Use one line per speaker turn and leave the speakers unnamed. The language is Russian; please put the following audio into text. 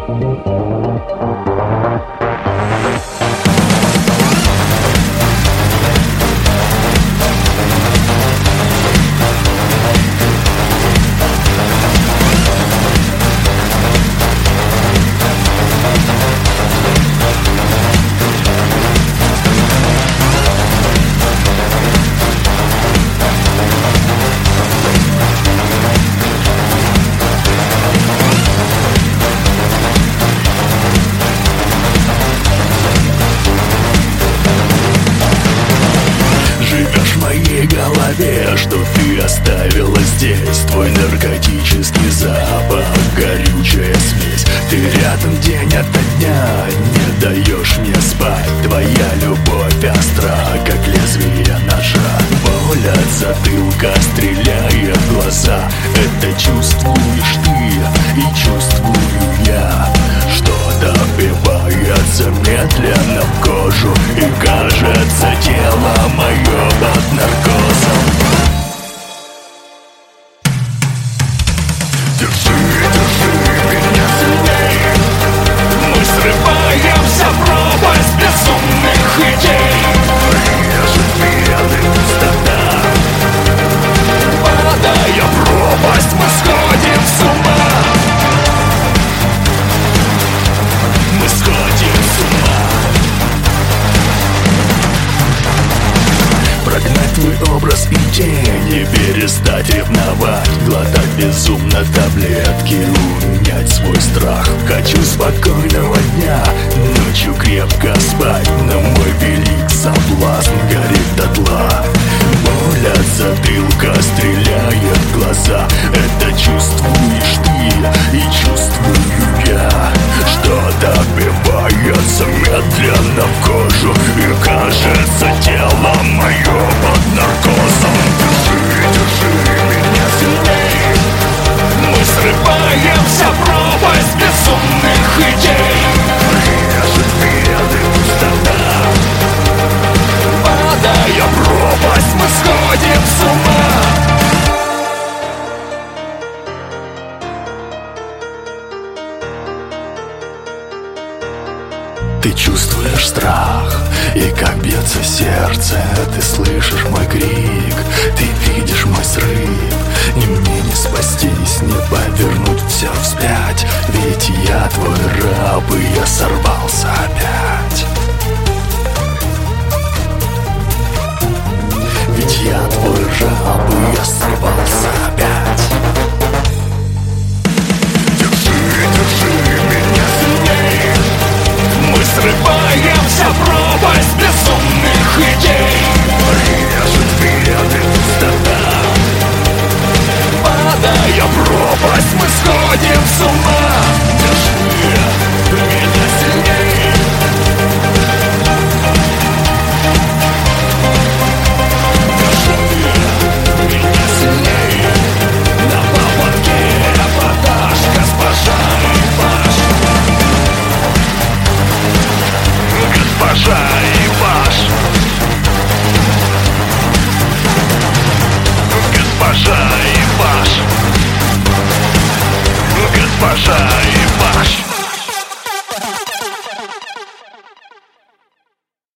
Что ты оставила здесь? Твой наркотический запах, горючая смесь. Ты рядом день ото дня, не даешь мне спать. Твоя любовь остра, как лезвие ножа. Боль от затылка стреляет в глаза. Это чувствуешь ты и чувствую я. Что-то впивается медленно в кожу, и кажется, тело мое под наркозом. Держи меня сильней. Мы срываемся в пропасть безумных идей. Режет вены пустота. Падая в пропасть, мы сходим с ума. Мы сходим с ума. Прогнать твой образ и тени, перестать ревновать, глотать безумно таблетки, унять свой страх. Хочу спокойного дня, ночью крепко спать, но мой велик соблазн горит дотла. Боль от затылка стреляет в глаза. Это чувствуешь ты и чувствую я. Что-то впивается медленно в кожу, и кажется, тело мое под наркозом. Держи меня сильней. Мы срываемся в пропасть безумных идей. Режет вены пустота. Падая в пропасть, мы сходим с ума. Ты чувствуешь страх, и как бьется сердце. Ты слышишь мой крик, ты видишь мой срыв. Ни мне не спастись, не повернуть все вспять. Ведь я твой раб, и я сорвался опять.